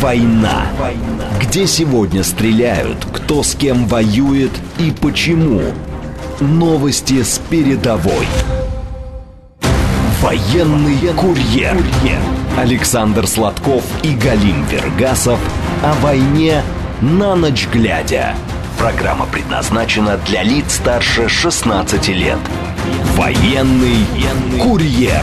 Война. Где сегодня стреляют, кто с кем воюет и почему. Новости с передовой. Военный курьер. Александр Сладков и Галим Вергасов о войне на ночь глядя. Программа предназначена для лиц старше 16 лет. Военный курьер.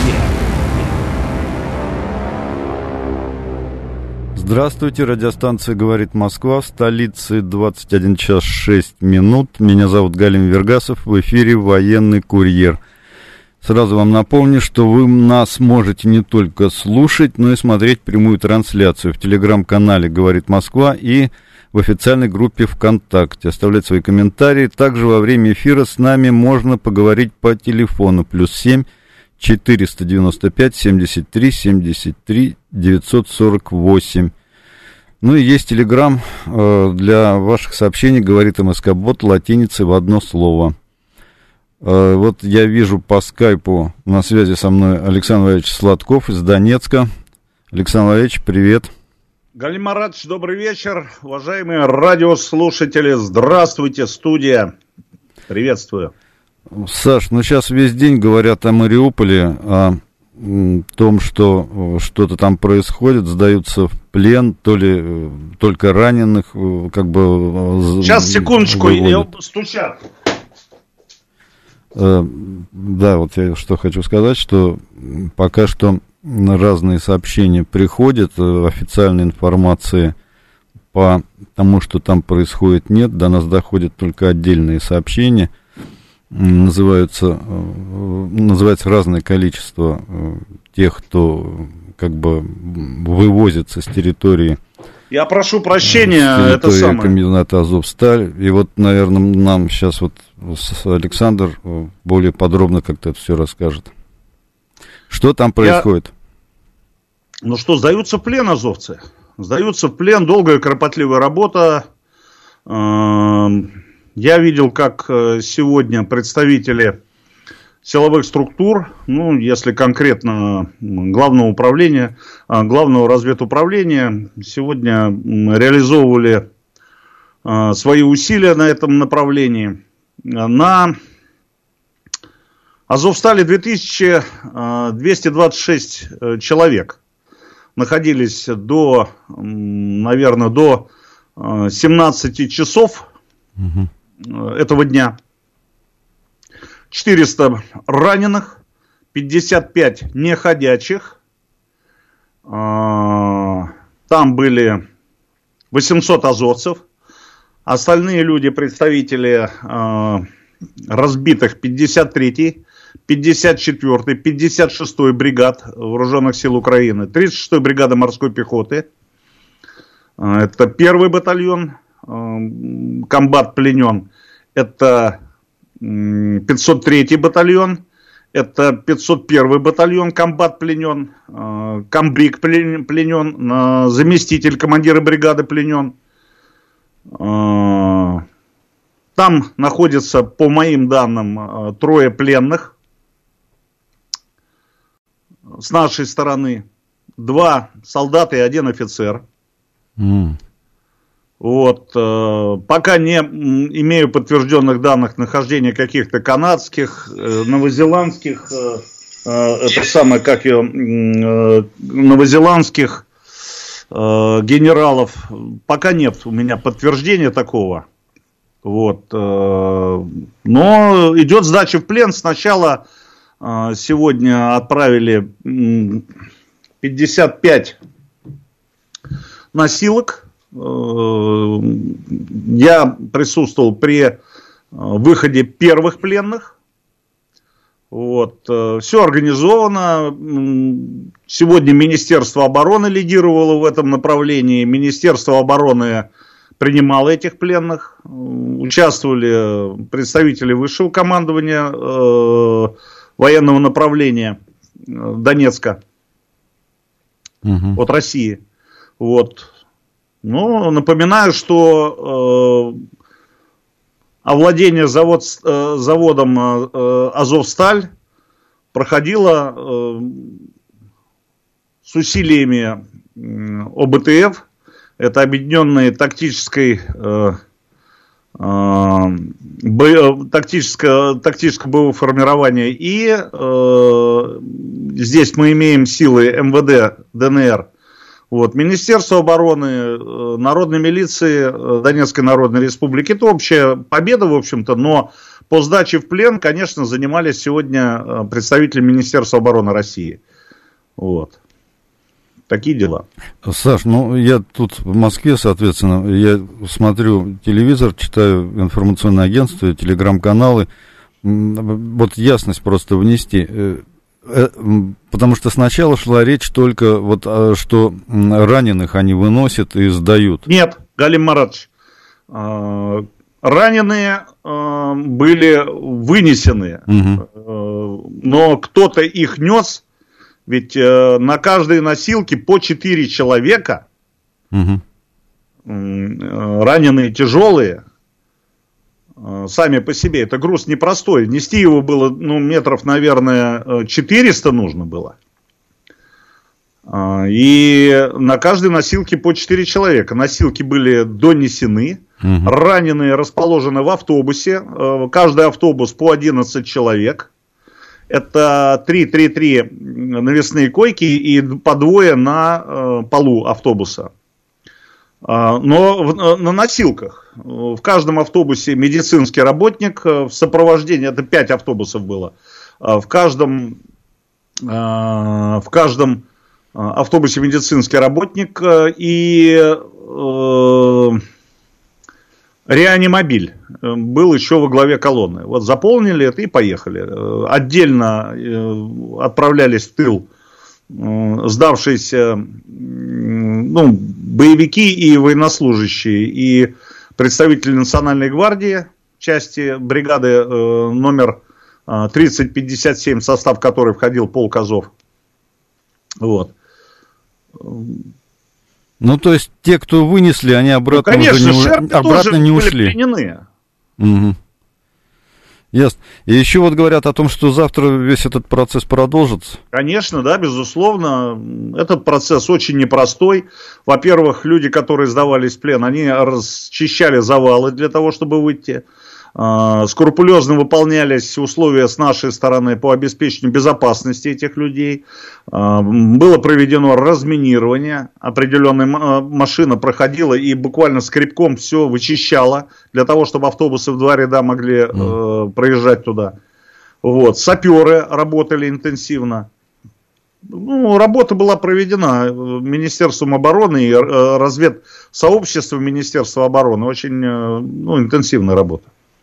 Здравствуйте, радиостанция «Говорит Москва», в столице 21 час 6 минут. Меня зовут Галим Вергасов, в эфире «Военный курьер». Сразу вам напомню, что вы нас можете не только слушать, но и смотреть прямую трансляцию в телеграм-канале «Говорит Москва» и в официальной группе ВКонтакте. Оставлять свои комментарии. Также во время эфира с нами можно поговорить по телефону +7 495 73 73 948. Ну и есть телеграм для ваших сообщений, говорит МСК-бот, латиницей в одно слово. Вот я вижу по скайпу на связи со мной Александр Валерьевич Сладков из Донецка. Александр Валерьевич, привет. Галим Маратович, добрый вечер. Уважаемые радиослушатели, здравствуйте, студия. Приветствую. Саш, ну сейчас весь день говорят о Мариуполе, о том, что что-то там происходит, сдаются в плен, то ли только раненых, как бы... Сейчас, секундочку, стучат. Да, вот я что хочу сказать, что пока что разные сообщения приходят, официальной информации по тому, что там происходит, нет, до нас доходят только отдельные сообщения. Называется разное количество тех, кто как бы вывозится с территории. Я прошу прощения, это самое. Комбината Азовсталь. И вот, наверное, нам сейчас вот Александр более подробно как-то это все расскажет. Что там происходит? Ну что, сдаются в плен азовцы. Сдаются в плен, долгая кропотливая работа. Я видел, как сегодня представители силовых структур, ну, если конкретно главного управления, главного разведуправления, сегодня реализовывали свои усилия на этом направлении. На Азовстале 2226 человек находились наверное, до 17 часов этого дня. 400 раненых, 55 неходячих. Там были 800 азовцев. Остальные люди, представители разбитых 53-й, 54-й, 56-й бригад Вооруженных сил Украины, 36-й бригада морской пехоты. Это первый батальон. Комбат пленен. Это 503-й батальон. Это 501-й батальон. Комбат пленен. Комбриг пленен. Заместитель командира бригады пленен. Там находится, по моим данным, 3 пленных. С нашей стороны 2 солдата и 1 офицер. Вот, пока не имею подтвержденных данных нахождения каких-то канадских, новозеландских, новозеландских генералов, пока нет у меня подтверждения такого. Вот, но идет сдача в плен. Сначала сегодня отправили 55 носилок. Я присутствовал при выходе первых пленных. Вот. Все организовано. Сегодня Министерство обороны лидировало в этом направлении. Министерство обороны принимало этих пленных. Участвовали представители высшего командования военного направления Донецка от России. Вот. Ну, напоминаю, что овладение заводом Азовсталь проходило с усилиями ОБТФ, это объединенное тактическое боевое формирование, и здесь мы имеем силы МВД, ДНР, вот, Министерство обороны, народной милиции Донецкой Народной Республики. Это общая победа, в общем-то, но по сдаче в плен, конечно, занимались сегодня представители Министерства обороны России. Вот. Такие дела. Саш, ну я тут в Москве, соответственно, я смотрю телевизор, читаю информационные агентства, телеграм-каналы. Вот ясность просто внести. Потому что сначала шла речь только вот, что раненых они выносят и сдают. Нет, Галим Маратович, раненые были вынесены, но кто-то их нес. Ведь на каждой носилке по 4 человека, раненые, тяжелые, сами по себе. Это груз непростой. Нести его было, метров, наверное, 400 нужно было. И на каждой носилке по 4 человека. Носилки были донесены. Раненые расположены в автобусе. Каждый автобус по 11 человек. Это 3 навесные койки и по 2 на полу автобуса. Но на носилках. В каждом автобусе медицинский работник в сопровождении, это 5 автобусов было. В каждом автобусе медицинский работник и реанимобиль был еще во главе колонны. Вот заполнили это и поехали. Отдельно отправлялись в тыл сдавшиеся боевики и военнослужащие, и представители Национальной гвардии, части бригады номер 3057, в состав которой входил полк Азов. Вот. Ну, то есть, те, кто вынесли, они обратно, конечно, обратно не ушли. Угу. Ясно. И еще вот говорят о том, что завтра весь этот процесс продолжится. Конечно, да, безусловно. Этот процесс очень непростой. Во-первых, люди, которые сдавались в плен, они расчищали завалы для того, чтобы выйти. Скрупулезно выполнялись условия с нашей стороны по обеспечению безопасности этих людей. Было проведено разминирование. Определенная машина проходила и буквально скребком все вычищала, для того, чтобы автобусы в 2 ряда могли проезжать туда. Вот. Саперы работали интенсивно. Работа была проведена Министерством обороны и разведсообществом Министерства обороны. Очень интенсивная работа.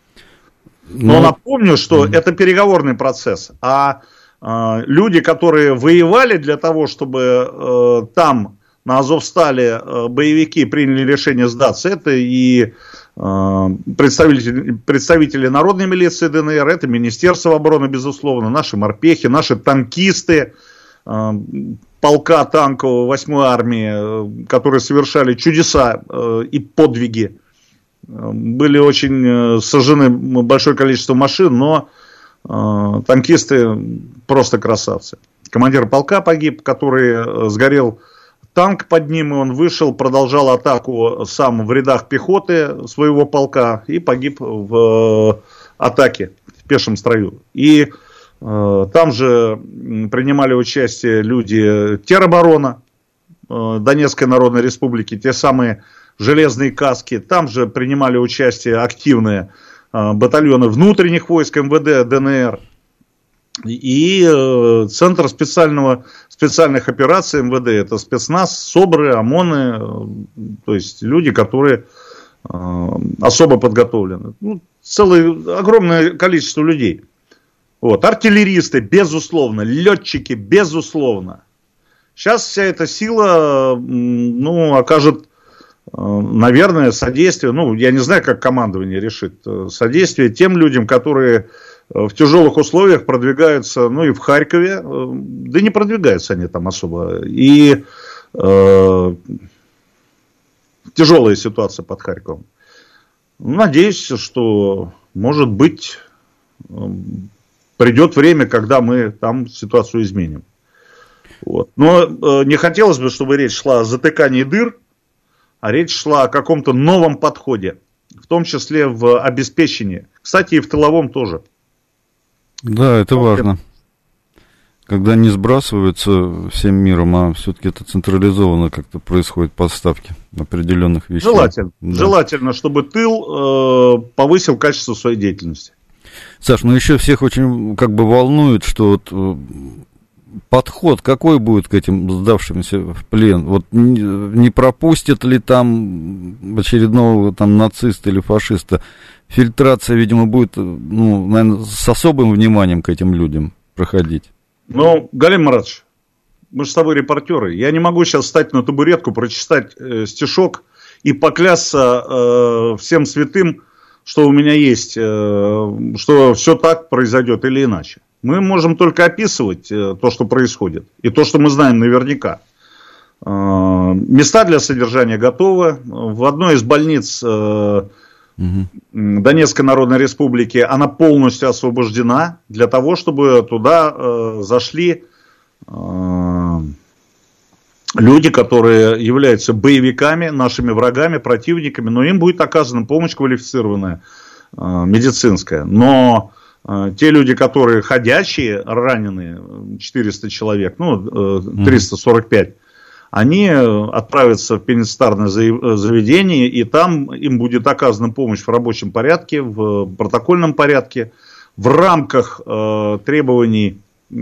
Но напомню, что это переговорный процесс, а люди, которые воевали для того, чтобы там на Азовстале боевики приняли решение сдаться, это и представители народной милиции ДНР, это Министерство обороны, безусловно, наши морпехи, наши танкисты полка танкового 8-й армии, которые совершали чудеса и подвиги. Были очень сожжены большое количество машин, но танкисты просто красавцы. Командир полка погиб, который сгорел танк под ним, и он вышел, продолжал атаку сам в рядах пехоты своего полка и погиб в атаке в пешем строю. И там же принимали участие люди тероборона Донецкой Народной Республики, те самые железные каски. Там же принимали участие активные батальоны внутренних войск МВД, ДНР и Центр специальных операций МВД. Это спецназ, СОБРы, ОМОНы, то есть люди, которые особо подготовлены. Целое огромное количество людей. Вот. Артиллеристы, безусловно, летчики, безусловно. Сейчас вся эта сила окажет, наверное, содействие, я не знаю, как командование решит, содействие тем людям, которые в тяжелых условиях продвигаются, и в Харькове, да не продвигаются они там особо, и тяжелая ситуация под Харьковом. Надеюсь, что, может быть, придет время, когда мы там ситуацию изменим. Вот. Но не хотелось бы, чтобы речь шла о затыкании дыр, а речь шла о каком-то новом подходе, в том числе в обеспечении. Кстати, и в тыловом тоже. Да, это важно. Когда не сбрасываются всем миром, а все-таки это централизованно как-то происходит поставки определенных вещей. Желательно. Да. Желательно, чтобы тыл повысил качество своей деятельности. Саш, ну еще всех очень как бы волнует, что вот подход какой будет к этим сдавшимся в плен? Вот не пропустят ли там очередного там нациста или фашиста? Фильтрация, видимо, будет, ну, наверное, с особым вниманием к этим людям проходить. Ну, Галим Маратович, мы же с тобой репортеры. Я не могу сейчас встать на табуретку, прочитать стишок и поклясться всем святым, что у меня есть, что все так произойдет или иначе. Мы можем только описывать то, что происходит, и то, что мы знаем наверняка. Места для содержания готовы. В одной из больниц Донецкой Народной Республики она полностью освобождена для того, чтобы туда зашли люди, которые являются боевиками, нашими врагами, противниками, но им будет оказана помощь квалифицированная, медицинская. Но те люди, которые ходячие, раненые, 400 человек, ну, 345, они отправятся в пенитенциарное заведение, и там им будет оказана помощь в рабочем порядке, в протокольном порядке, в рамках требований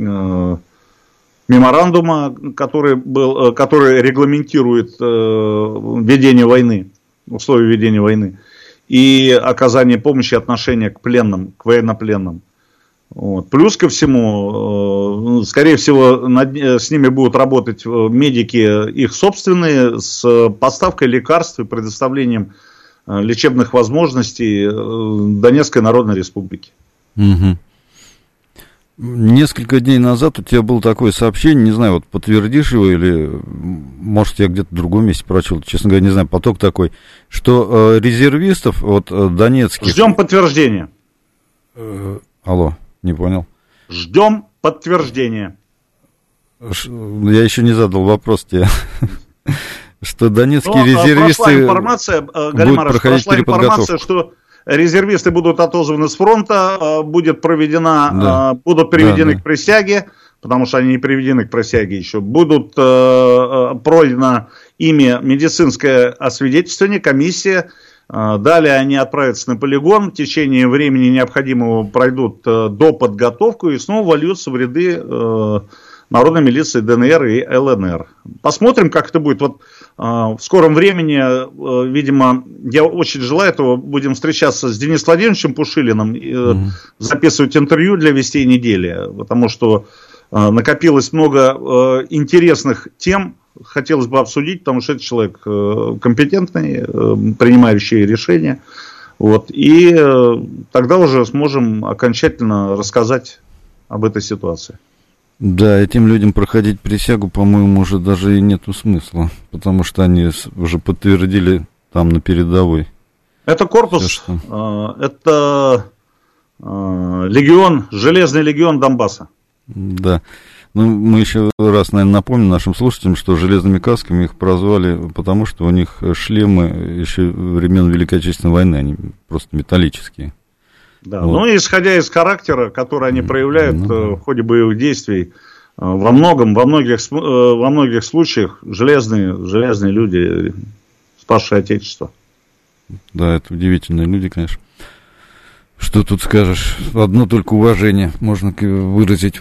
меморандума, который регламентирует ведение войны, условия ведения войны, и оказание помощи и отношения к пленным, к военнопленным. Вот. Плюс ко всему, скорее всего, с ними будут работать медики их собственные, с поставкой лекарств и предоставлением лечебных возможностей Донецкой Народной Республики. Угу. Несколько дней назад у тебя было такое сообщение, не знаю, вот подтвердишь его или, может, я где-то в другом месте прочел, честно говоря, не знаю, поток такой, что резервистов вот донецких... Ждем подтверждения. Алло, не понял. Ждем подтверждения. Я еще не задал вопрос тебе. Что донецкие резервисты прошла информация, будут проходить переподготовку. Что резервисты будут отозваны с фронта, будут приведены к присяге, потому что они не приведены к присяге еще. Будут пройдено ими медицинское освидетельствование, комиссия. Далее они отправятся на полигон, в течение времени необходимого пройдут доподготовку и снова вольются в ряды народной милиции ДНР и ЛНР. Посмотрим, как это будет. Вот в скором времени, видимо, я очень желаю этого, будем встречаться с Денисом Владимировичем Пушилиным, записывать интервью для «Вестей недели», потому что накопилось много интересных тем, хотелось бы обсудить, потому что это человек компетентный, принимающий решения. Вот, и тогда уже сможем окончательно рассказать об этой ситуации. Да, этим людям проходить присягу, по-моему, уже даже и нету смысла, потому что они уже подтвердили там на передовой. Это корпус, это легион, Железный легион Донбасса. Да. Ну, мы еще раз, наверное, напомним нашим слушателям, что железными касками их прозвали, потому что у них шлемы еще времен Великой Отечественной войны, они просто металлические. Да, вот. Ну, исходя из характера, который они проявляют в ходе боевых действий, во многих случаях железные люди, спасшие Отечество. Да, это удивительные люди, конечно. Что тут скажешь? Одно только уважение можно выразить.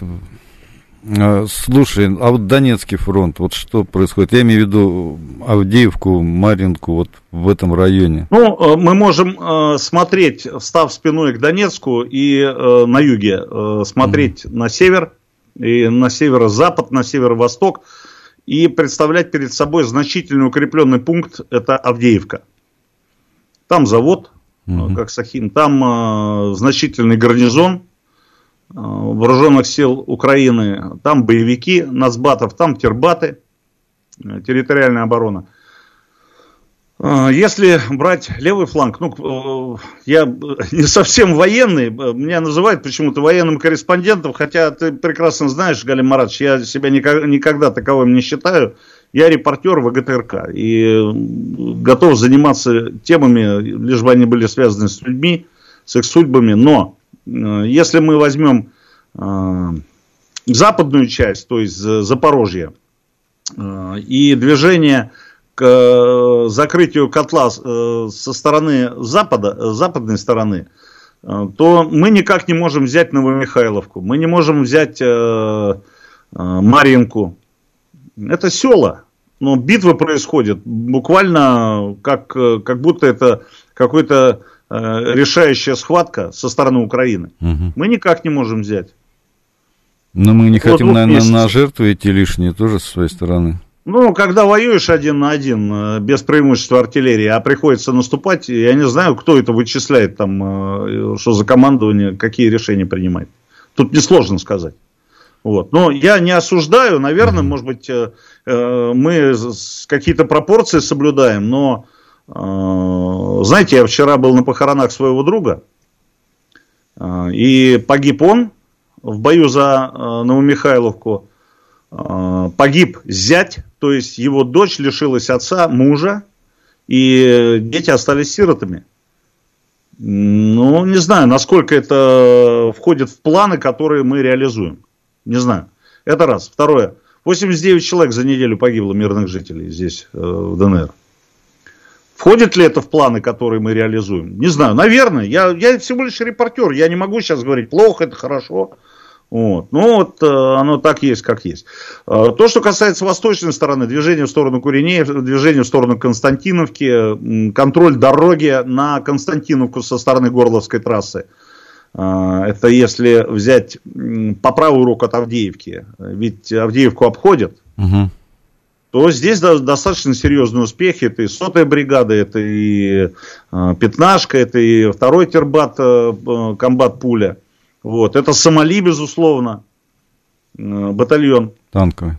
Слушай, а вот Донецкий фронт, вот что происходит? Я имею в виду Авдеевку, Марьинку, вот в этом районе. Ну, мы можем смотреть, встав спиной к Донецку и на юге, смотреть на север, и на северо-запад, на северо-восток, и представлять перед собой значительно укрепленный пункт, это Авдеевка. Там завод, как Сахим, там значительный гарнизон вооруженных сил Украины, там боевики, нацбатов, там тербаты, территориальная оборона. Если брать левый фланг, я не совсем военный, меня называют почему-то военным корреспондентом, хотя ты прекрасно знаешь, Галим Маратович, я себя никогда таковым не считаю. Я репортер ВГТРК и готов заниматься темами, лишь бы они были связаны с людьми, с их судьбами. Но если мы возьмем западную часть, то есть Запорожье, и движение к закрытию котла со стороны западной стороны, то мы никак не можем взять Новомихайловку, мы не можем взять Марьинку. Это села, но битвы происходят буквально как будто это какая-то решающая схватка со стороны Украины. Угу. Мы никак не можем взять. Но мы не хотим, наверное, на жертвы идти лишние тоже со своей стороны. Когда воюешь 1 на 1, без преимущества артиллерии, а приходится наступать, я не знаю, кто это вычисляет, там, что за командование, какие решения принимает. Тут несложно сказать. Вот. Но я не осуждаю, наверное, может быть, мы какие-то пропорции соблюдаем, но, знаете, я вчера был на похоронах своего друга, и погиб он в бою за Новомихайловку. Погиб зять, то есть его дочь лишилась отца, мужа, и дети остались сиротами. Не знаю, насколько это входит в планы, которые мы реализуем. Не знаю. Это раз. Второе. 89 человек за неделю погибло мирных жителей здесь, в ДНР. Входит ли это в планы, которые мы реализуем? Не знаю. Наверное. Я всего лишь репортер. Я не могу сейчас говорить, плохо, это хорошо. Оно так есть, как есть. То, что касается восточной стороны, движение в сторону Куренеев, движение в сторону Константиновки, контроль дороги на Константиновку со стороны Горловской трассы. Это если взять по правую руку от Авдеевки, ведь Авдеевку обходят, то здесь достаточно серьезные успехи. Это и 100-я бригада, это и Пятнашка, это и 2-й тербат, комбат Пуля. Вот. Это Сомали, безусловно, батальон. Танковый.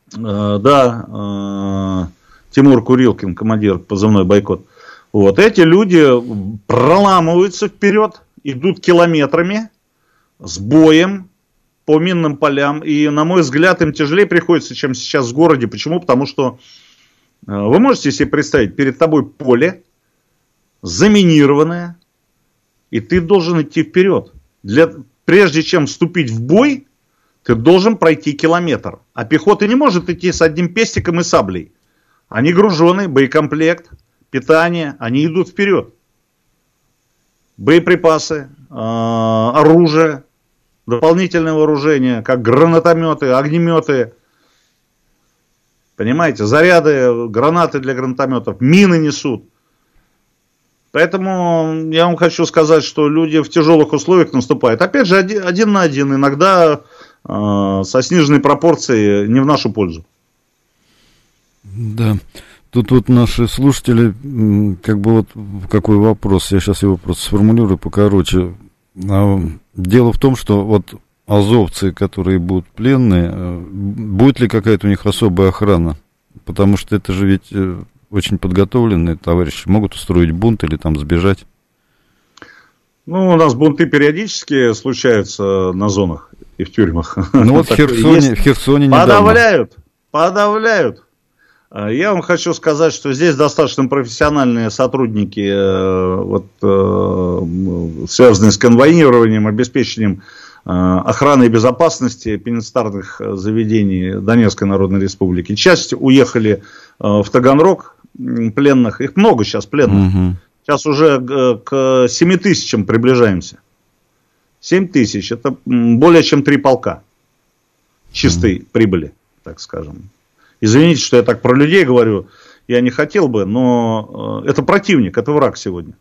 Да, Тимур Курилкин, командир, позывной Бойкот. Вот. Эти люди проламываются вперед, идут километрами с боем по минным полям. И, на мой взгляд, им тяжелее приходится, чем сейчас в городе. Почему? Потому что вы можете себе представить, перед тобой поле, заминированное, и ты должен идти вперед. Прежде чем вступить в бой, ты должен пройти километр. А пехота не может идти с одним пестиком и саблей. Они гружены, боекомплект, питание, они идут вперед. Боеприпасы, оружие, дополнительное вооружение, как гранатометы, огнеметы. Понимаете, заряды, гранаты для гранатометов, мины несут. Поэтому я вам хочу сказать, что люди в тяжелых условиях наступают. Опять же, 1 на 1, иногда со сниженной пропорцией, не в нашу пользу. Да. Тут наши слушатели, какой вопрос, я сейчас его просто сформулирую покороче. Дело в том, что азовцы, которые будут пленные, будет ли какая-то у них особая охрана? Потому что это же ведь очень подготовленные товарищи, могут устроить бунт или там сбежать. У нас бунты периодически случаются на зонах и в тюрьмах. В Херсоне недавно. Подавляют. Я вам хочу сказать, что здесь достаточно профессиональные сотрудники, связанные с конвоированием, обеспечением охраны и безопасности пенитенциарных заведений Донецкой Народной Республики. Часть уехали в Таганрог пленных, их много сейчас пленных. Угу. Сейчас уже к 7 тысячам приближаемся. 7 тысяч, это более чем 3 полка чистой прибыли, так скажем. Извините, что я так про людей говорю, я не хотел бы, но это противник, это враг сегодня.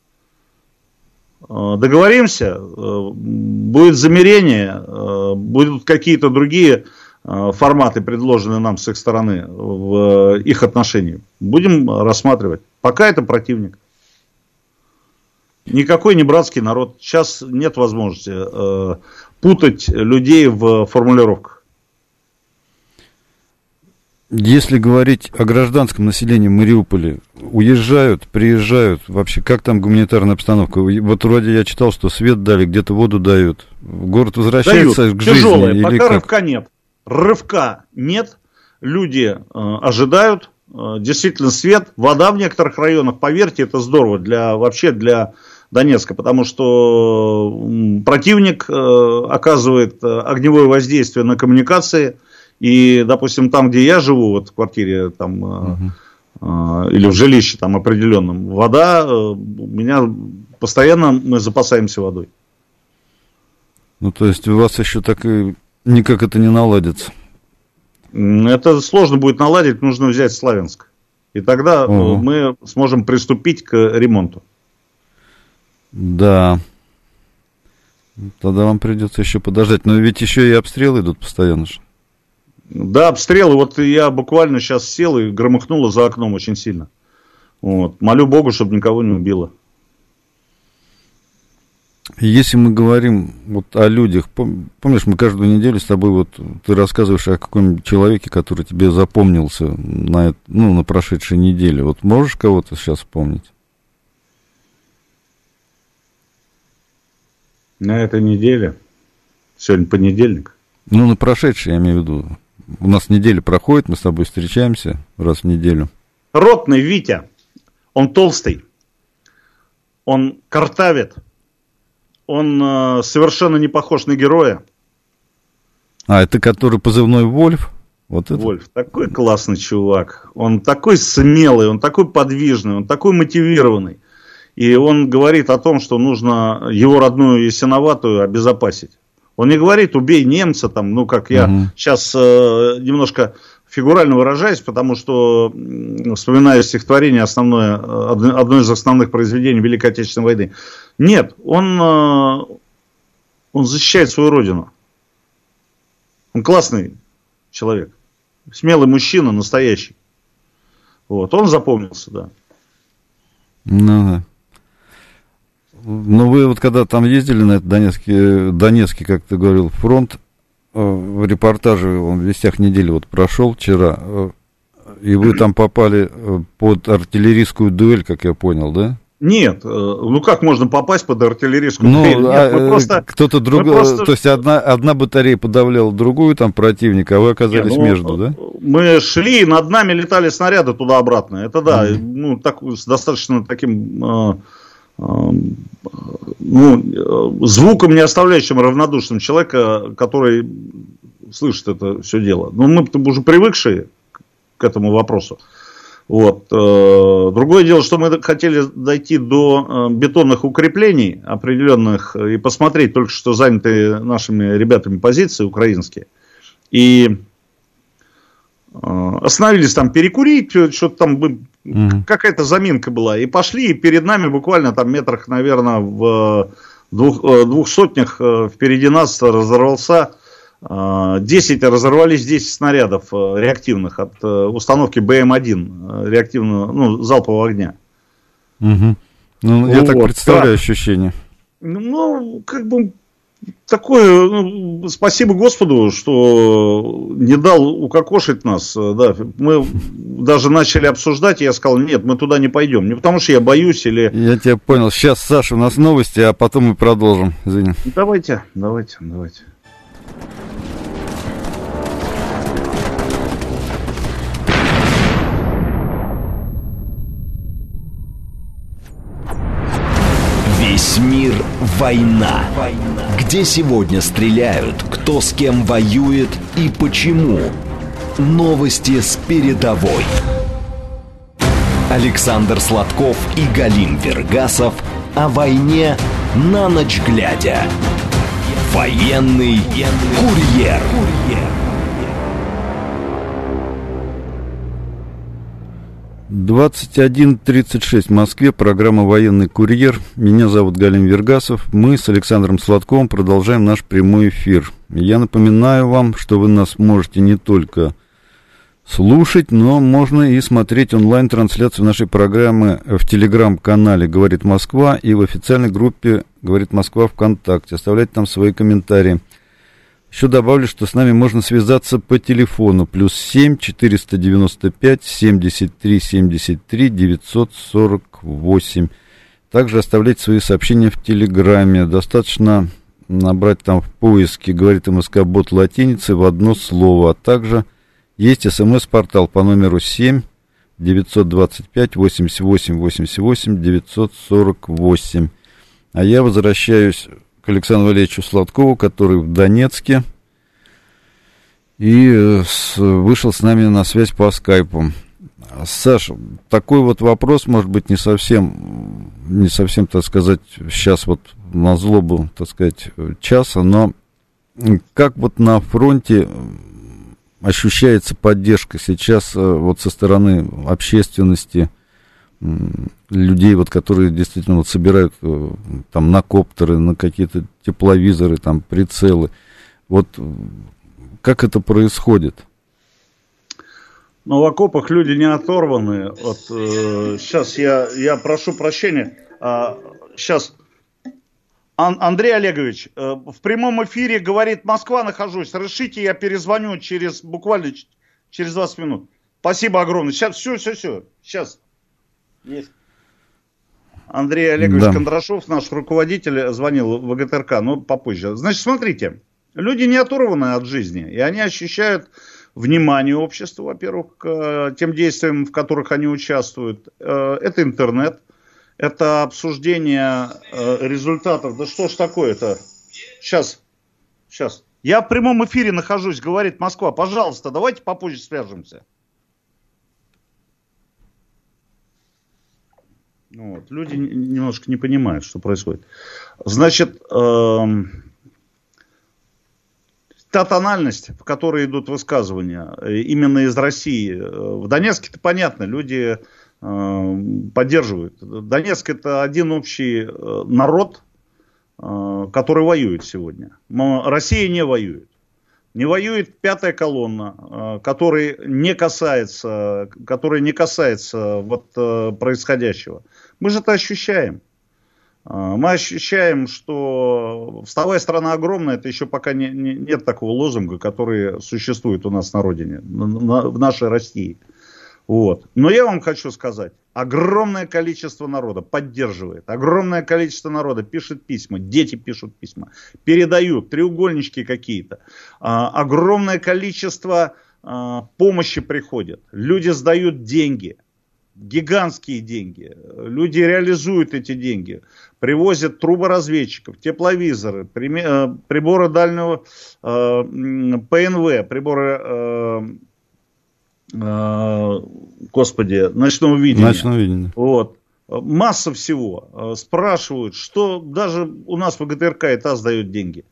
Договоримся, будет замирение, будут какие-то другие форматы, предложенные нам с их стороны в их отношении. Будем рассматривать. Пока это противник. Никакой не братский народ. Сейчас нет возможности путать людей в формулировках. Если говорить о гражданском населении Мариуполя, уезжают, приезжают, вообще как там гуманитарная обстановка? Вот вроде я читал, что свет дали, где-то воду дают. Город возвращается дают. к жизни? Тяжелое, или пока как? рывка нет. Рывка нет, люди ожидают, действительно свет, вода в некоторых районах, поверьте, это здорово вообще для Донецка, потому что противник оказывает огневое воздействие на коммуникации. И, допустим, там, где я живу, вот в квартире там, или в жилище там определенном, вода, у меня постоянно мы запасаемся водой. Ну, то есть у вас еще так и никак это не наладится? Это сложно будет наладить, нужно взять Славянск. И тогда мы сможем приступить к ремонту. Да. Тогда вам придется еще подождать. Но ведь еще и обстрелы идут постоянно же. Да, обстрелы. Вот я буквально сейчас сел и громыхнуло за окном очень сильно. Вот. Молю Богу, чтобы никого не убило. Если мы говорим вот о людях, помнишь, мы каждую неделю с тобой, вот ты рассказываешь о каком-нибудь человеке, который тебе запомнился на прошедшей неделе. Вот можешь кого-то сейчас вспомнить? На этой неделе, сегодня понедельник. Ну, на прошедшей, я имею в виду. У нас неделя проходит, мы с тобой встречаемся раз в неделю. Ротный Витя, он толстый, он картавит, он совершенно не похож на героя. А, это который позывной Вольф? Вот это? Вольф, такой классный чувак, он такой смелый, он такой подвижный, он такой мотивированный. И он говорит о том, что нужно его родную Ясиноватую обезопасить. Он не говорит, убей немца, там, ну, как я сейчас немножко фигурально выражаюсь, потому что вспоминаю стихотворение основное, одно из основных произведений Великой Отечественной войны. Нет, он защищает свою родину. Он классный человек. Смелый мужчина, настоящий. Вот, он запомнился, да. Ну, да. Ну, вы вот когда там ездили на этот Донецкий, как ты говорил, фронт, в репортаже, он в «Вестях недели» вот прошел вчера, и вы там попали под артиллерийскую дуэль, как я понял, да? Нет, ну как можно попасть под артиллерийскую дуэль? Нет, кто-то другой, то есть одна батарея подавляла другую, там противника, а вы оказались между, да? Мы шли, и над нами летали снаряды туда-обратно, это да, ну, с достаточно таким... звуком, не оставляющим равнодушным человека, который слышит это все дело. Но мы уже привыкшие к этому вопросу. Вот. Другое дело, что мы хотели дойти до бетонных укреплений определенных и посмотреть только что занятые нашими ребятами позиции украинские. И остановились там перекурить, что-то там какая-то заминка была. И пошли, и перед нами буквально там метрах, наверное, в 200 впереди нас разорвался 10, разорвались 10 снарядов реактивных от установки БМ-1 реактивного, залпового огня. Ну, я так представляю ощущение. Ну, как бы такое, спасибо Господу, что не дал укокошить нас. Да. Мы даже начали обсуждать, и я сказал, нет, мы туда не пойдем. Не потому что я боюсь или... Я тебя понял. Сейчас, Саша, у нас новости, а потом мы продолжим. Извини. Давайте. Весь мир – война. Где сегодня стреляют, кто с кем воюет и почему. Новости с передовой. Александр Сладков и Галим Вергасов о войне на ночь глядя. Военный курьер. 21:36 в Москве, программа «Военный курьер». Меня зовут Галим Вергасов. Мы с Александром Сладковым продолжаем наш прямой эфир. Я напоминаю вам, что вы нас можете не только слушать, но можно и смотреть онлайн-трансляцию нашей программы в телеграм-канале «Говорит Москва» и в официальной группе «Говорит Москва» ВКонтакте. Оставляйте там свои комментарии. Еще добавлю, что с нами можно связаться по телефону +7 495 73 73 948. Также оставлять свои сообщения в Телеграме. Достаточно набрать там в поиске «Говорит МСК Бот» латиницей в одно слово. А также есть СМС-портал по номеру 7 925 88 88 948. А я возвращаюсь к Александру Валерьевичу Сладкову, который в Донецке и вышел с нами на связь по скайпу. Саша, такой вот вопрос, может быть, не совсем, так сказать, сейчас вот на злобу, так сказать, часа, но как вот на фронте ощущается поддержка сейчас вот со стороны общественности, людей, вот, которые действительно вот собирают там на коптеры, на какие-то тепловизоры, там прицелы. Вот как это происходит? Но в окопах люди не оторваны. Вот, сейчас я прошу прощения. Сейчас, Андрей Олегович, в прямом эфире «Говорит Москва» нахожусь. Разрешите, я перезвоню буквально через 20 минут. Спасибо огромное. Сейчас, все. Сейчас. Есть. Андрей Олегович Кондрашов, наш руководитель, звонил в ВГТРК, но попозже. Значит, смотрите, люди не оторваны от жизни, и они ощущают внимание общества, во-первых, к тем действиям, в которых они участвуют. Это интернет, это обсуждение результатов. Да что ж такое-то? Сейчас. Я в прямом эфире нахожусь, говорит Москва. Пожалуйста, давайте попозже свяжемся. Вот. Люди немножко не понимают, что происходит. Значит, та тональность, в которой идут высказывания, именно из России. В Донецке-то понятно, люди поддерживают. Донецк — это один общий народ, который воюет сегодня. Но Россия не воюет. Не воюет пятая колонна, которая не касается вот происходящего. Мы же это ощущаем. Мы ощущаем, что «Вставай, страна огромная» — это еще пока нет такого лозунга, который существует у нас на родине, в нашей России. Вот. Но я вам хочу сказать, огромное количество народа поддерживает, огромное количество народа пишет письма, дети пишут письма, передают, треугольнички какие-то, огромное количество помощи приходит, люди сдают деньги, гигантские деньги, люди реализуют эти деньги, привозят труборазведчиков, тепловизоры, приборы дальнего ПНВ, приборы ночного видения. Вот. Масса всего. Спрашивают, что даже у нас в ГТРК и ТАСС дают деньги.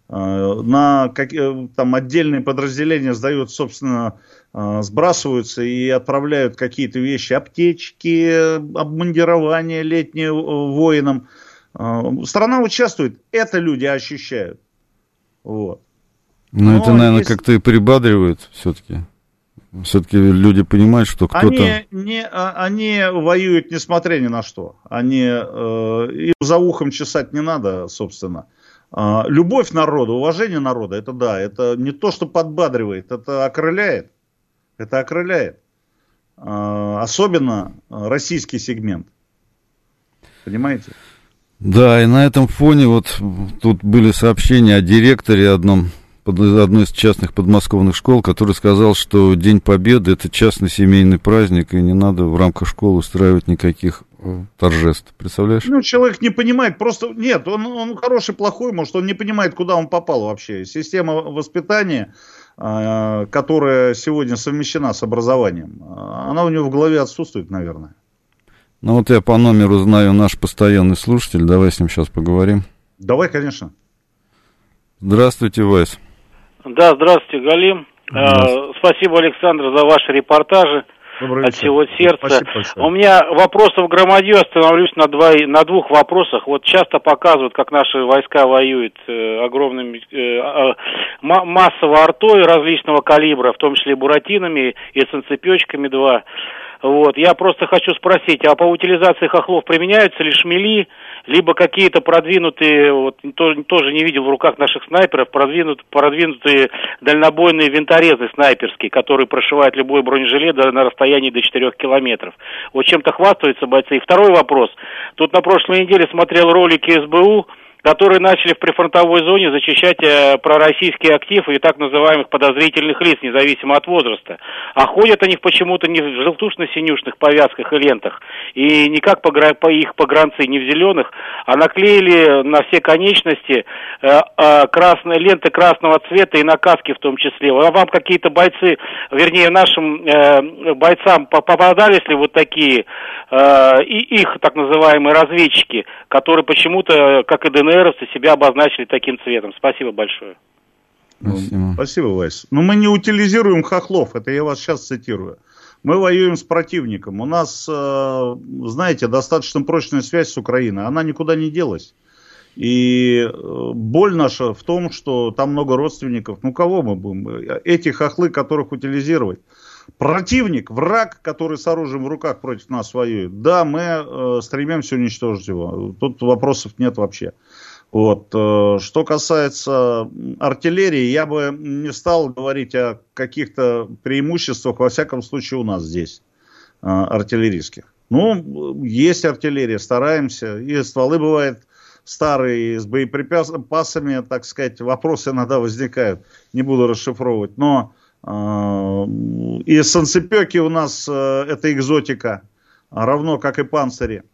Там отдельные подразделения сдают, собственно, сбрасываются и отправляют какие-то вещи, аптечки, обмундирование летнее воинам. Страна участвует, это люди ощущают. Вот. Но это, наверное, как-то и прибадривает все-таки. Все-таки люди понимают, что кто-то... Они воюют несмотря ни на что. Им за ухом чесать не надо, собственно. Любовь народа, уважение народа, это да, это не то, что подбадривает, это окрыляет. Это окрыляет. Особенно российский сегмент. Понимаете? Да, и на этом фоне вот тут были сообщения о директоре одной из частных подмосковных школ, который сказал, что День Победы — это частный семейный праздник, и не надо в рамках школы устраивать никаких торжеств. Представляешь? Ну, человек не понимает, просто нет, он хороший, плохой, может, он не понимает, куда он попал вообще. Система воспитания, которая сегодня совмещена с образованием, она у него в голове отсутствует, наверное. Ну, вот я по номеру знаю наш постоянный слушатель, давай с ним сейчас поговорим. Давай, конечно. Здравствуйте, Вайс. Да, здравствуйте, Галим. Спасибо, Александр, за ваши репортажи. От всего сердца. У меня вопросов громадье, остановлюсь на двух вопросах. Вот часто показывают, как наши войска воюют огромными массово артой различного калибра, в том числе буратинами и санцепёчками 2. Вот. Я просто хочу спросить, а по утилизации хохлов применяются ли шмели, либо какие-то продвинутые, вот тоже не видел в руках наших снайперов, продвинутые дальнобойные винторезы снайперские, которые прошивают любой бронежилет на расстоянии до 4 километров. Вот чем-то хвастаются бойцы. И второй вопрос. Тут на прошлой неделе смотрел ролики СБУ, которые начали в прифронтовой зоне зачищать пророссийский актив и так называемых подозрительных лиц, независимо от возраста. А ходят они почему-то не в желтушно-синюшных повязках и лентах, и не как их погранцы, не в зеленых, а наклеили на все конечности ленты красного цвета и на каске в том числе. А вам какие-то бойцы, вернее, нашим бойцам попадались ли вот такие и их так называемые разведчики, которые почему-то, как и ДНРовцы, себя обозначили таким цветом? Спасибо большое. Спасибо, Вась. Но мы не утилизируем хохлов, это я вас сейчас цитирую. Мы воюем с противником. У нас, знаете, достаточно прочная связь с Украиной. Она никуда не делась. И боль наша в том, что там много родственников. Ну, кого мы будем? Эти хохлы, которых утилизировать. Противник, враг, который с оружием в руках против нас воюет. Да, мы стремимся уничтожить его. Тут вопросов нет вообще. Вот. Что касается артиллерии, я бы не стал говорить о каких-то преимуществах, во всяком случае, у нас здесь, артиллерийских. Ну, есть артиллерия, стараемся. И стволы бывают старые, с боеприпасами, так сказать, вопросы иногда возникают. Не буду расшифровывать. Но и санцепёки у нас это экзотика, равно как и панцири.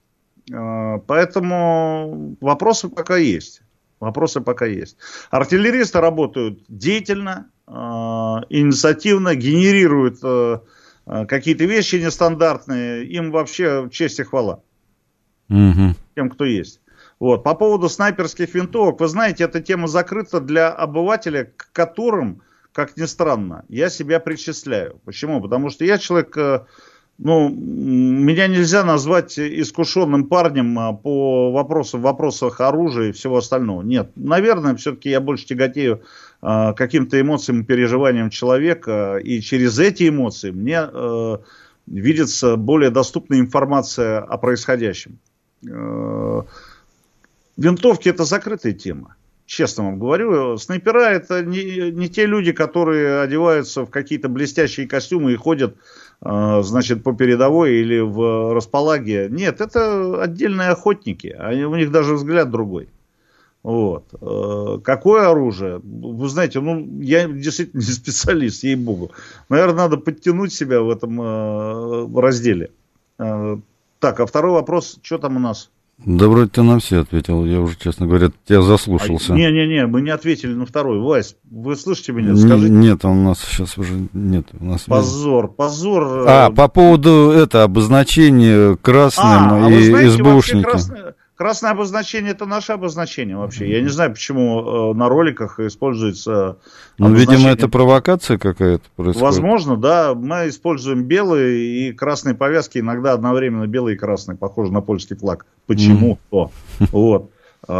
Поэтому вопросы пока есть. Артиллеристы работают деятельно, инициативно, генерируют какие-то вещи нестандартные. Им вообще честь и хвала. Тем, кто есть. Вот. По поводу снайперских винтовок, вы знаете, эта тема закрыта для обывателя, к которым, как ни странно, я себя причисляю. Почему? Потому что я человек, меня нельзя назвать искушенным парнем по вопросах оружия и всего остального. Нет, наверное, все-таки я больше тяготею каким-то эмоциям и переживаниям человека, и через эти эмоции мне видится более доступная информация о происходящем. Винтовки – это закрытая тема. Честно вам говорю, снайпера – это не те люди, которые одеваются в какие-то блестящие костюмы и ходят, значит, по передовой или в располаге. Нет, это отдельные охотники, у них даже взгляд другой. Вот. Какое оружие? Вы знаете, я действительно не специалист, ей-богу. Наверное, надо подтянуть себя в этом разделе. Так, а второй вопрос, что там у нас? Да вроде ты на все ответил, я уже, честно говоря, тебя заслушался. Не, мы не ответили на второй. Вась, вы слышите меня? Скажите. Нет, у нас сейчас уже нет. Позор. По поводу обозначения красным и СБУшники. Красное обозначение – это наше обозначение вообще. Я не знаю, почему на роликах используется обозначение. Видимо, это провокация какая-то происходит. Возможно, да. Мы используем белые и красные повязки, иногда одновременно белые и красные, похожи на польский флаг. Почему-то. Вот.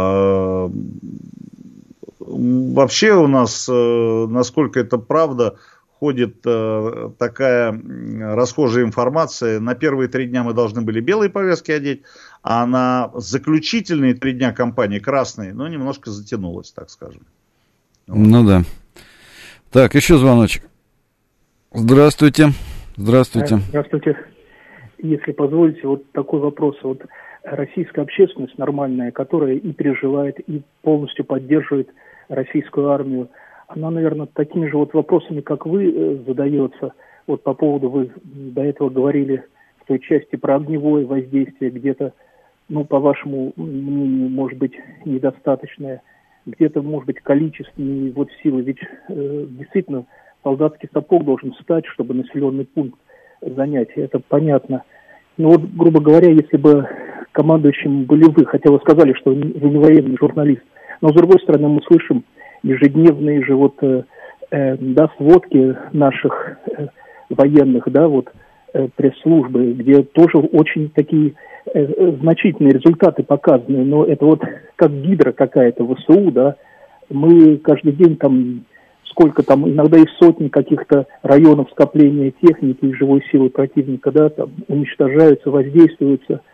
Вообще у нас, насколько это правда, ходит такая расхожая информация. На первые 3 дня мы должны были белые повязки одеть, а на заключительные 3 дня кампании красные, немножко затянулось, так скажем. Ну да. Так, еще звоночек. Здравствуйте. Здравствуйте. Если позволите, вот такой вопрос. Вот российская общественность нормальная, которая и переживает, и полностью поддерживает российскую армию, она, наверное, такими же вот вопросами, как вы, задается. Вот по поводу, вы до этого говорили в той части про огневое воздействие, где-то, по вашему мнению, может быть, недостаточное, где-то, может быть, количественные вот силы. Ведь действительно солдатский сапог должен встать, чтобы населенный пункт занять. Это понятно. Но вот, грубо говоря, если бы командующим были вы, хотя вы сказали, что вы не военный журналист, но с другой стороны мы слышим ежедневные же сводки наших военных, пресс-службы, где тоже очень такие значительные результаты показаны, но это вот как гидра какая-то ВСУ, мы каждый день сколько иногда и сотни каких-то районов скопления техники и живой силы противника, уничтожаются, воздействуются.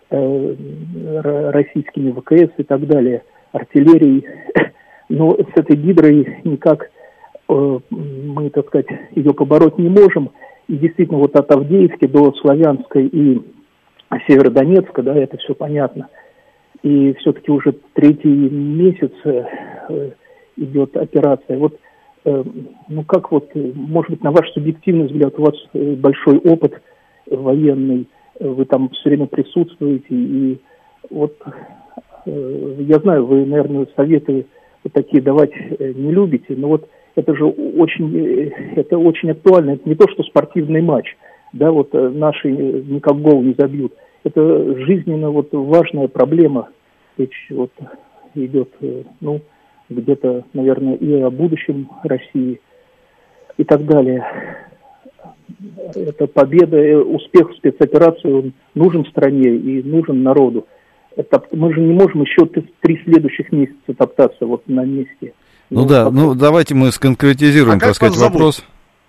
российскими ВКС и так далее, артиллерией. Но с этой гидрой никак мы, так сказать, ее побороть не можем. И действительно, вот от Авдеевки до Славянска и Северодонецка, да, это все понятно. И все-таки уже третий месяц идет операция. Вот, ну как вот, может быть, на ваш субъективный взгляд, у вас большой опыт военный, вы там все время присутствуете, и вот я знаю, вы, наверное, советы вот такие давать не любите, но вот это же очень актуально. Это не то, что спортивный матч, да, вот наши никак гол не забьют. Это жизненно вот важная проблема. Речь вот идет, ну, где-то, наверное, и о будущем России и так далее. Это победа, успех в спецоперации, он нужен стране и нужен народу. Мы же не можем еще 3 следующих месяца топтаться вот на месте. Ну да, ну давайте мы сконкретизируем, так сказать, вопрос.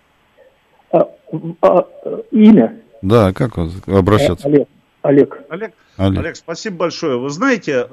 Имя? Да, как обращаться? Олег, спасибо большое. Вы знаете,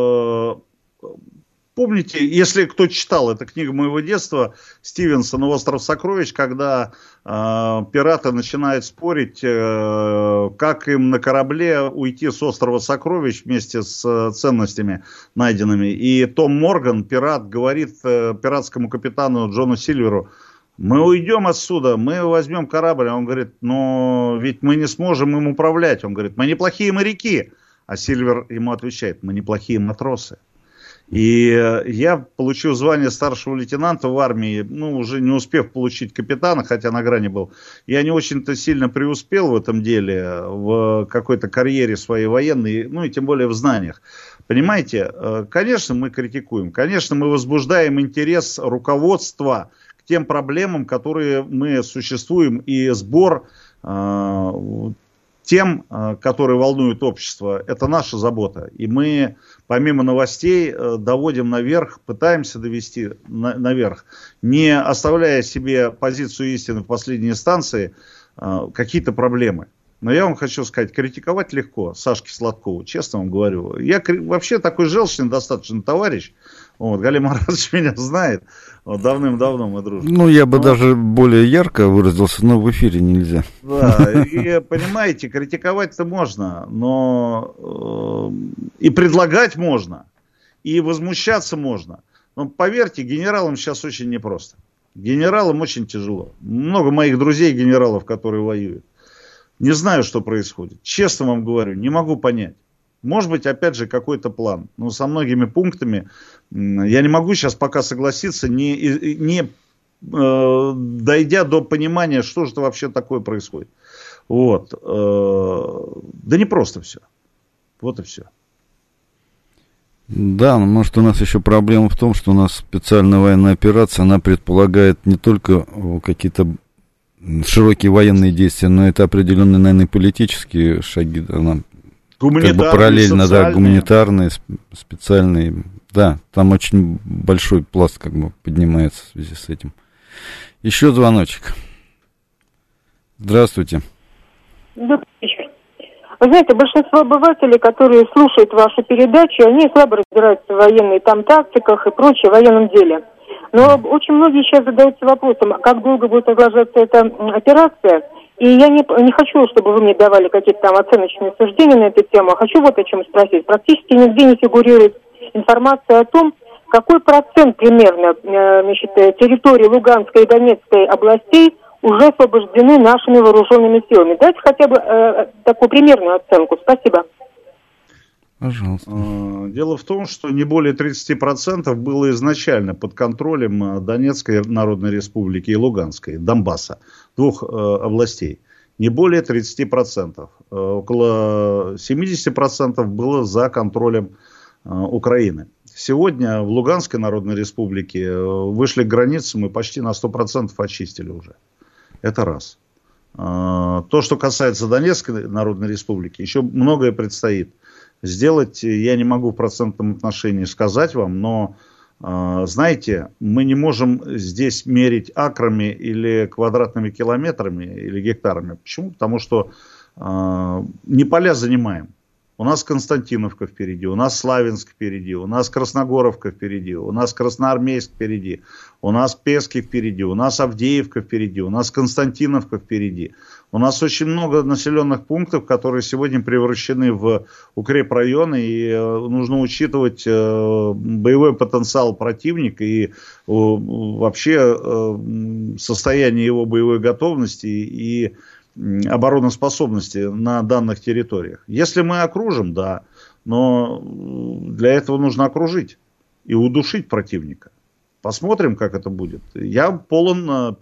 помните, если кто читал, это книга моего детства, Стивенсона «Остров сокровищ», когда пираты начинают спорить, как им на корабле уйти с острова сокровищ вместе с ценностями найденными. И Том Морган, пират, говорит пиратскому капитану Джону Сильверу: мы уйдем отсюда, мы возьмем корабль. А он говорит: но ведь мы не сможем им управлять. Он говорит: мы неплохие моряки. А Сильвер ему отвечает: мы неплохие матросы. И я получил звание старшего лейтенанта в армии, ну, уже не успев получить капитана, хотя на грани был. Я не очень-то сильно преуспел в этом деле, в какой-то карьере своей военной, ну, и тем более в знаниях. Понимаете, конечно, мы критикуем, конечно, мы возбуждаем интерес руководства к тем проблемам, которые мы существуем, и сбор тем, которые волнуют общество, это наша забота. И мы, помимо новостей, доводим наверх, пытаемся довести наверх, не оставляя себе позицию истины в последней инстанции, какие-то проблемы. Но я вам хочу сказать, критиковать легко Сашке Сладкову, честно вам говорю. Я вообще такой желчный достаточно товарищ. Вот, Галим Маратович меня знает. Вот, давным-давно мы дружим. Ну, я бы даже более ярко выразился, но в эфире нельзя. Да, и понимаете, критиковать-то можно, но и предлагать можно, и возмущаться можно. Но поверьте, генералам сейчас очень непросто. Генералам очень тяжело. Много моих друзей генералов, которые воюют. Не знаю, что происходит. Честно вам говорю, не могу понять. Может быть, опять же, какой-то план. Но со многими пунктами я не могу сейчас пока согласиться, не дойдя до понимания, что же это вообще такое происходит. Вот. Да не просто все. Вот и все. Да, но может у нас еще проблема в том, что у нас специальная военная операция, она предполагает не только какие-то широкие военные действия, но это определенные, наверное, политические шаги, она как бы параллельно, да, гуманитарные, специальные, да, там очень большой пласт как бы поднимается в связи с этим. Еще звоночек. Здравствуйте. Добрый вечер. Вы знаете, большинство обывателей, которые слушают вашу передачу, они слабо разбираются в военной там тактиках и прочее, в военном деле. Но очень многие сейчас задаются вопросом, как долго будет продолжаться эта операция. И я не хочу, чтобы вы мне давали какие-то там оценочные суждения на эту тему, а хочу вот о чем спросить. Практически нигде не фигурирует информация о том, какой процент примерно территории Луганской и Донецкой областей уже освобождены нашими вооруженными силами. Дайте хотя бы такую примерную оценку. Спасибо. Пожалуйста. Дело в том, что не более 30% было изначально под контролем Донецкой Народной Республики и Луганской, Донбасса, двух областей. Не более 30%. Около 70% было за контролем Украины. Сегодня в Луганской Народной Республике вышли к границе, мы почти на 100% очистили уже. Это раз. То, что касается Донецкой Народной Республики, еще многое предстоит сделать. Я не могу в процентном отношении сказать вам, но, знаете, мы не можем здесь мерить акрами или квадратными километрами или гектарами. Почему? Потому что не поля занимаем. У нас Константиновка впереди, у нас Славянск впереди, у нас Красногоровка впереди, у нас Красноармейск впереди, у нас Пески впереди, у нас Авдеевка впереди, у нас Константиновка впереди. У нас очень много населенных пунктов, которые сегодня превращены в укрепрайоны, и нужно учитывать боевой потенциал противника и вообще состояние его боевой готовности и обороноспособности на данных территориях. Если мы окружим, да, но для этого нужно окружить и удушить противника. Посмотрим, как это будет. Я полон,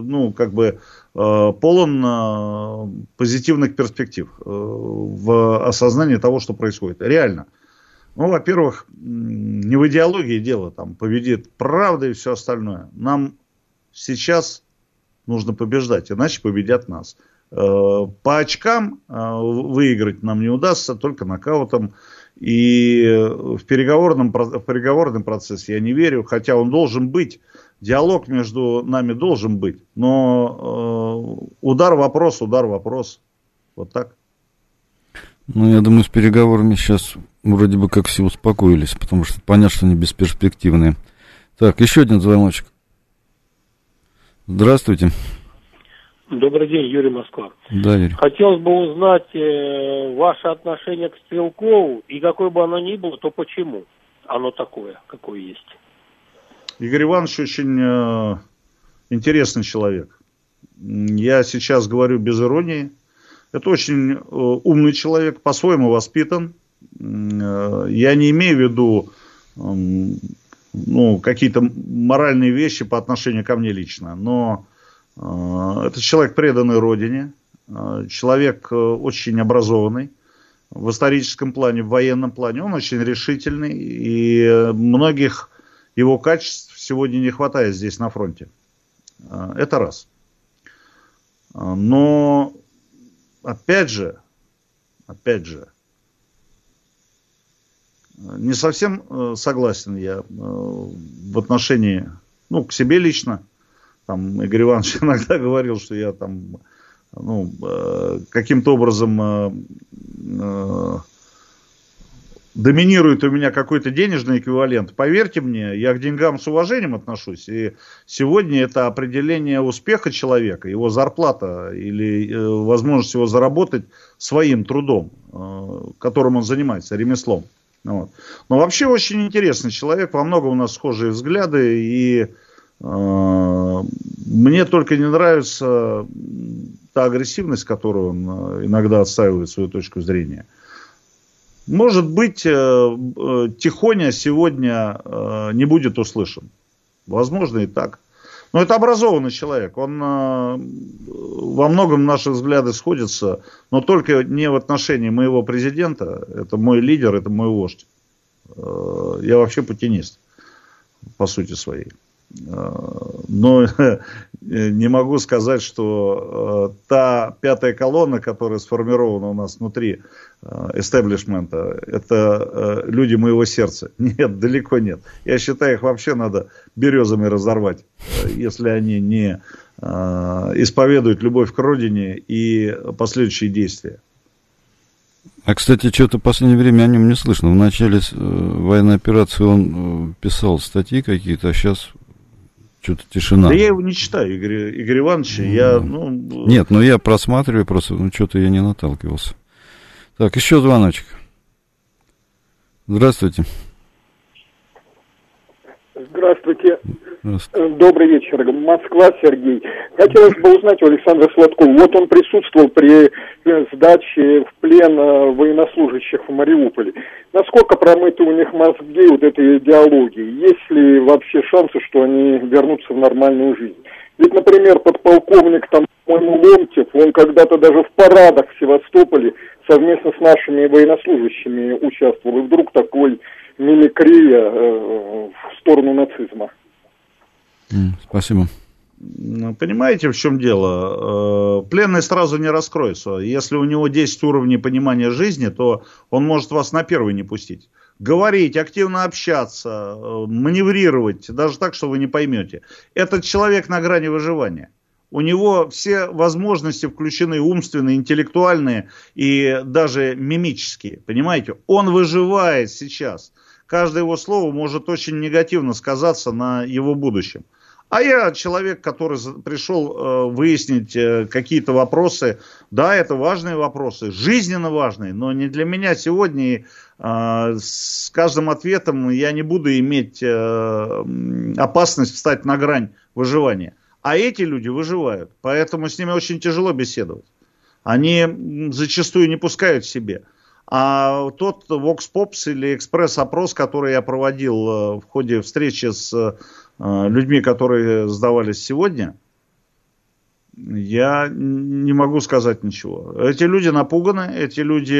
полон позитивных перспектив в осознании того, что происходит. Реально. Ну, во-первых, не в идеологии дело, там победит правда и все остальное. Нам сейчас нужно побеждать, иначе победят нас. По очкам выиграть нам не удастся, только нокаутом. И в переговорный процесс я не верю, хотя он должен быть, диалог между нами должен быть. Но удар-вопрос. Вот так. Ну, я думаю, с переговорами сейчас вроде бы как все успокоились, потому что понятно, что они бесперспективные. Так, еще один звоночек. Здравствуйте. Добрый день, Юрий, Москва. Да, Юрий. Хотелось бы узнать ваше отношение к Стрелкову, и какое бы оно ни было, то почему оно такое, какое есть. Игорь Иванович очень интересный человек. Я сейчас говорю без иронии. Это очень умный человек, по-своему воспитан. Я не имею в виду какие-то моральные вещи по отношению ко мне лично, но это человек, преданный родине, человек очень образованный в историческом плане, в военном плане. Он очень решительный, и многих его качеств сегодня не хватает здесь на фронте. Это раз. Но, опять же, не совсем согласен я в отношении, к себе лично. Там Игорь Иванович иногда говорил, что я там, каким-то образом доминирует у меня какой-то денежный эквивалент. Поверьте мне, я к деньгам с уважением отношусь. И сегодня это определение успеха человека, его зарплата или возможность его заработать своим трудом, которым он занимается, ремеслом. Вот. Но вообще очень интересный человек, во многом у нас схожие взгляды, и мне только не нравится та агрессивность, которую он иногда отстаивает свою точку зрения. Может быть, Тихоня сегодня не будет услышан. Возможно и так. Но это образованный человек. Он во многом наши взгляды сходятся, но только не в отношении моего президента. Это мой лидер, это мой вождь. Я вообще путинист, по сути своей. Но не могу сказать, что та пятая колонна, которая сформирована у нас внутри эстеблишмента, это люди моего сердца. Нет, далеко нет. Я считаю, их вообще надо березами разорвать, если они не исповедуют любовь к родине и последующие действия. А, кстати, что-то в последнее время о нем не слышно. В начале военной операции он писал статьи какие-то, а сейчас что-то тишина. Да я его не читаю, Игорь Иванович. Нет, я просматриваю просто, что-то я не наталкивался. Так, еще звоночек. Здравствуйте. Здравствуйте. Добрый вечер. Москва, Сергей. Хотелось бы узнать у Александра Сладкова. Вот он присутствовал при сдаче в плен военнослужащих в Мариуполе. Насколько промыты у них мозги вот этой идеологии? Есть ли вообще шансы, что они вернутся в нормальную жизнь? Ведь, например, подполковник Ломтев, он когда-то даже в парадах в Севастополе совместно с нашими военнослужащими участвовал. И вдруг такой мимикрия в сторону нацизма. Спасибо. Понимаете, в чем дело? Пленный сразу не раскроется. Если у него 10 уровней понимания жизни, то он может вас на первый не пустить. Говорить, активно общаться, маневрировать, даже так, что вы не поймете. Этот человек на грани выживания. У него все возможности включены, умственные, интеллектуальные и даже мимические, понимаете? Он выживает сейчас. Каждое его слово может очень негативно сказаться на его будущем. А я человек, который пришел выяснить какие-то вопросы. Да, это важные вопросы, жизненно важные, но не для меня сегодня. И с каждым ответом я не буду иметь опасность встать на грань выживания. А эти люди выживают, поэтому с ними очень тяжело беседовать. Они зачастую не пускают себе. А тот Vox Pops или экспресс-опрос, который я проводил в ходе встречи с людьми, которые сдавались сегодня, я не могу сказать ничего. Эти люди напуганы, эти люди,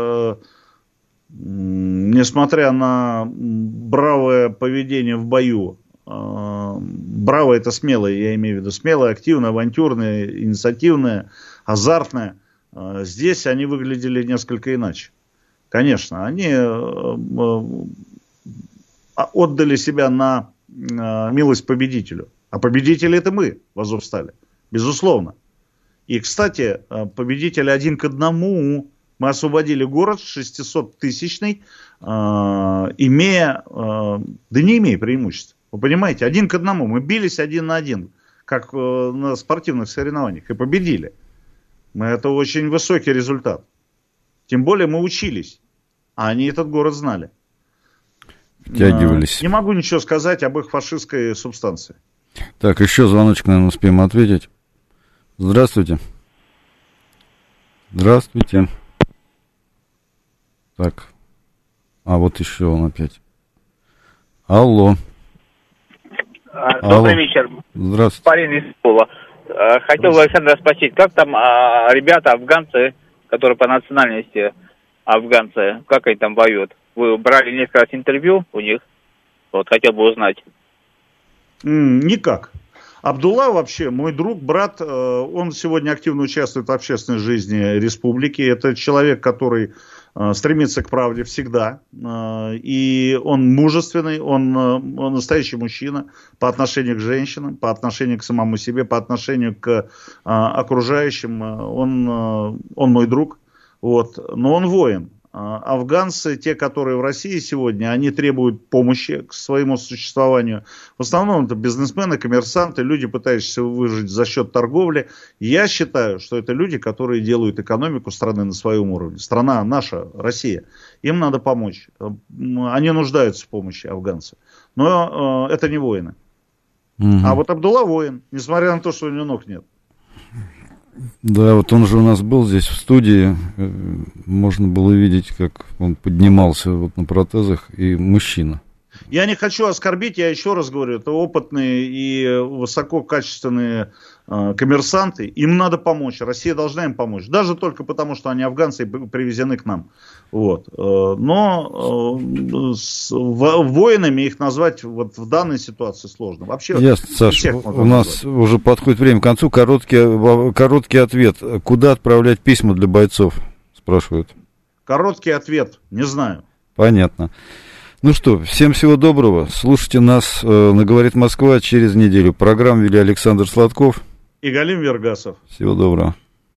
несмотря на бравое поведение в бою, браво это смелое, я имею в виду смелое, активное, авантюрное, инициативное, азартное, здесь они выглядели несколько иначе. Конечно, они отдали себя на милость победителю. А победители это мы в Азовстале, безусловно. И, кстати, победители 1:1. Мы освободили город 600-тысячный, имея, да не имея преимуществ. Вы понимаете, 1:1. Мы бились 1 на 1, как на спортивных соревнованиях, и победили. Это очень высокий результат. Тем более мы учились, а они этот город знали. Втягивались. Не могу ничего сказать об их фашистской субстанции. Так, еще звоночек, наверное, успеем ответить. Здравствуйте. Здравствуйте. Так. А вот еще он опять. Алло. Добрый вечер. Здравствуйте. Парень из Тула. Хотел бы Александра спросить, как там ребята, афганцы, которые по национальности афганцы, как они там воюют? Вы брали несколько раз интервью у них? Вот, хотел бы узнать. Никак. Абдулла вообще, мой друг, брат, он сегодня активно участвует в общественной жизни республики. Это человек, который стремится к правде всегда. И он мужественный, он настоящий мужчина по отношению к женщинам, по отношению к самому себе, по отношению к окружающим. Он мой друг, вот. Но он воин. Афганцы, те, которые в России сегодня, они требуют помощи к своему существованию. В основном это бизнесмены, коммерсанты, люди, пытающиеся выжить за счет торговли. Я считаю, что это люди, которые делают экономику страны на своем уровне. Страна наша, Россия. Им надо помочь. Они нуждаются в помощи, афганцы. Но это не воины. А вот Абдулла воин, несмотря на то, что у него ног нет. Да, вот он же у нас был здесь в студии, можно было видеть, как он поднимался вот на протезах, и мужчина. Я не хочу оскорбить, я еще раз говорю, это опытные и высококачественные коммерсанты, им надо помочь, Россия должна им помочь, даже только потому, что они афганцы привезены к нам. Вот. Но воинами их назвать вот в данной ситуации сложно. Вообще, ясно, Саш, у нас уже подходит время к концу, короткий ответ. Куда отправлять письма для бойцов, спрашивают? Короткий ответ, не знаю. Понятно. Ну что, всем всего доброго. Слушайте нас на «Говорит Москва» через неделю. Программу вели Александр Сладков и Галим Вергасов. Всего доброго.